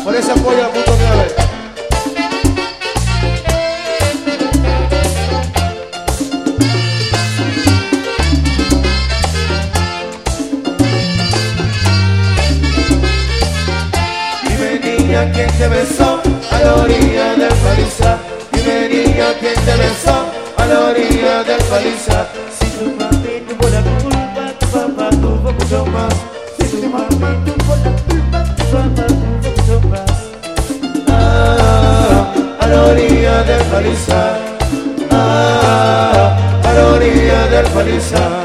por ese apoyo al punto 9. ¿Quién te besó a la orilla del paliza? Dime niña, ¿quién te besó a la orilla del paliza? Si tu mami tuvo la culpa, tu papá tuvo mucho más. Si tu mamá tuvo la culpa, tu papá tuvo mucho más. A la orilla del paliza. A la orilla del paliza.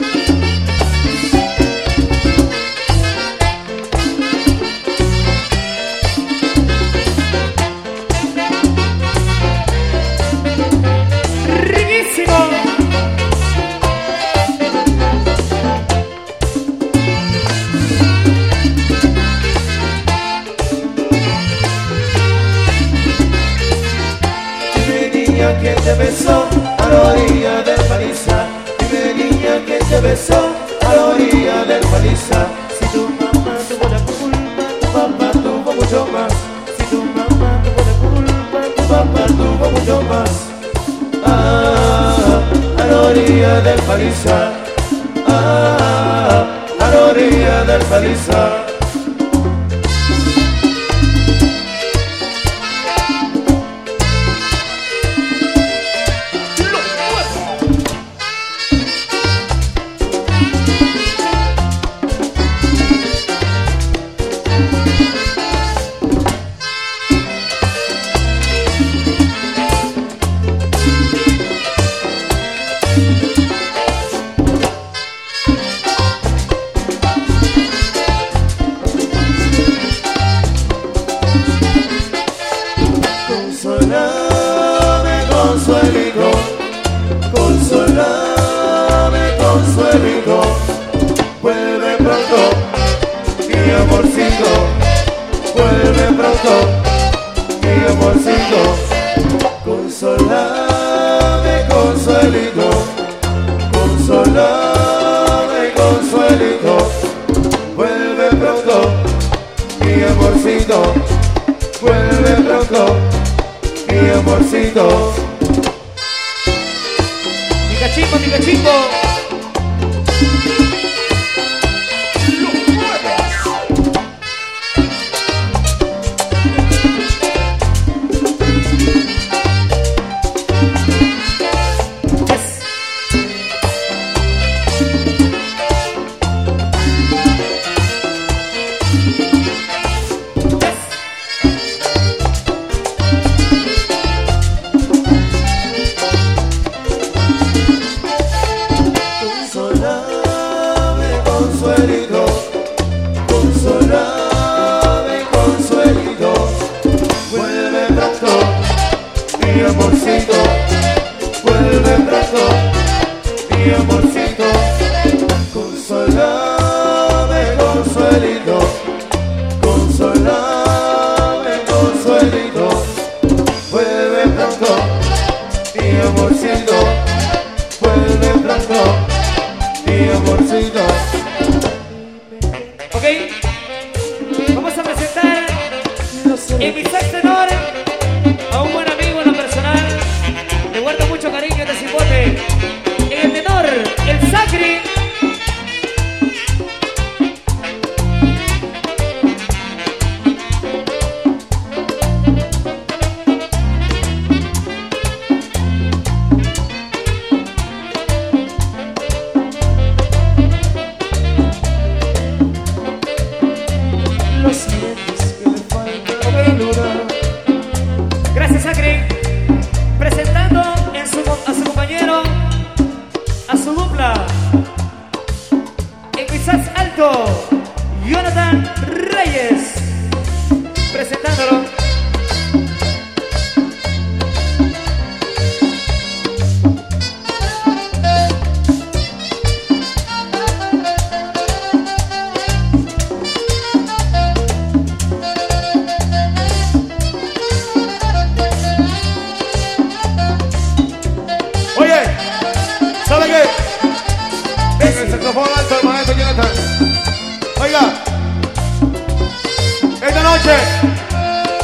¿Quién te besó a la orilla del paliza? Dime niña, ¿quién te besó a la orilla del paliza? Si tu mamá tuvo la culpa, tu papá tuvo mucho más. Si tu mamá tuvo la culpa, tu papá tuvo mucho más. A la orilla del paliza. A la orilla del paliza. Consuelito, consolame, consuelito, vuelve pronto, mi amorcito, vuelve pronto, mi amorcito, consolame, consuelito, consolame, consuelito, vuelve pronto, mi amorcito, vuelve pronto, mi amorcito. Cachimbo, mi cachimbo. Consuelito, consolame, consuelito, vuelve pronto, mi amorcito, vuelve pronto, mi amorcito, consolame, consuelito, consolame, consuelito, vuelve pronto, mi amorcito, vuelve pronto, mi amorcito. Ok, vamos a presentar en mi sax tenor a un buen amigo en lo personal. Le guardo mucho cariño de cipote. En el tenor, el Sacri. Gracias, Sacri. Presentando a su compañero, a su dupla, en quizás alto, Jonathan Reyes. Presentándolo. ¿Sabe qué? En el saxofón alto el maestro Jonathan. Oiga, esta noche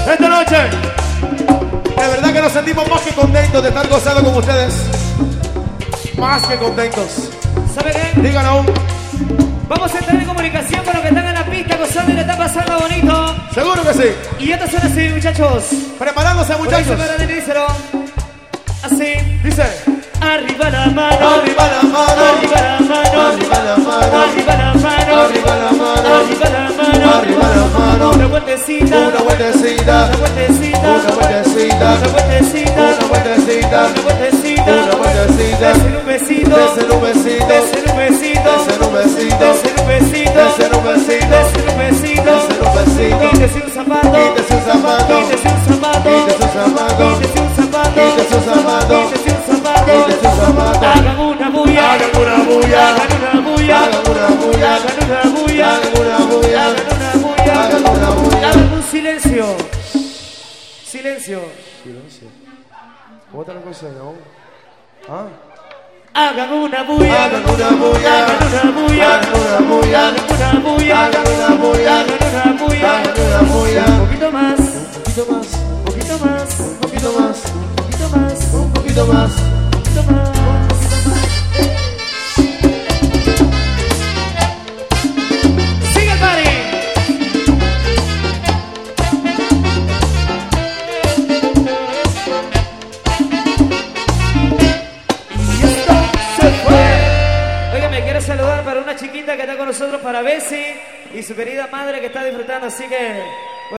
Esta noche, de verdad que nos sentimos más que contentos de estar gozando con ustedes. Más que contentos. ¿Sabe qué? Digan aún. Vamos a entrar en comunicación con los que están en la pista gozando y le están pasando bonito. Seguro que sí. Y esto suena así, muchachos. Preparándose, muchachos. Díselo. Así. Dice. Arriba la mano. Arriba la mano. Arriba la mano. Arriba la mano. Arriba la mano. Arriba la mano. Arriba la mano. Arriba la mano. Una vueltecita. Una vueltecita. Una vueltecita. Una vueltecita. Una vueltecita. Una vueltecita. Una vueltecita. Una vueltecita. Desen un besito. Desen un besito. Desen un besito. Desen un besito. Desen un besito. Desen un besito. Desen un besito. Desen un besito. Quítese un zapato. Quítese un zapato. Quítese un zapato. Quítese un zapato. Quítese un zapato. Quítese un zapato. Quítese un zapato. Quítese un zapato. Hagan una bulla. Hagan una bulla. Hagan una bulla. Hagan una bulla. Hagan una bulla. Hagan una bulla. Hagan una bulla. Hagan una bulla. Hagan un silencio. Silencio. ¿Cómo está la cosa, no? ¿Ah? Hagan una bulla. Hagan una bulla. Hagan una bulla. Hagan una bulla. Hagan una bulla. Hagan una bulla. Hagan una bulla. Hagan una bulla. Un poquito más. Un poquito más. Un poquito más. Un poquito más. Un poquito más. Un poquito más. Un poquito más. Sigue el party. Y esto se fue. Oiga, me quiero saludar para una chiquita que está con nosotros, para Bessie y su querida madre que está disfrutando, así que